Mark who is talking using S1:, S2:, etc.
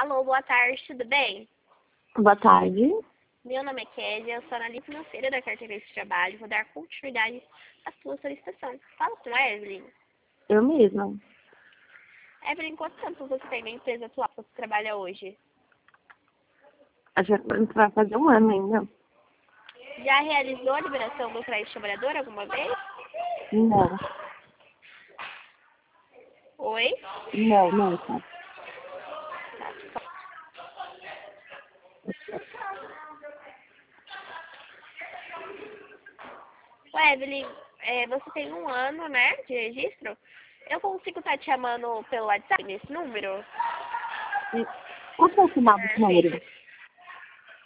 S1: Alô, boa tarde, tudo bem?
S2: Boa tarde.
S1: Meu nome é Kézia, eu sou analista financeira da carteira de trabalho. Vou dar continuidade à sua solicitação. Fala com a Evelyn.
S2: Eu mesma.
S1: Evelyn, quanto tempo você tem na empresa atual que você trabalha hoje?
S2: Acho que a gente vai fazer um ano ainda.
S1: Já realizou a liberação do crédito trabalhador alguma vez?
S2: Não.
S1: Oi?
S2: Não, tá.
S1: Ô, Evelyn, você tem um ano, né, de registro? Eu consigo estar te chamando pelo WhatsApp nesse número?
S2: Qual que é o final do número?
S1: Perfeito.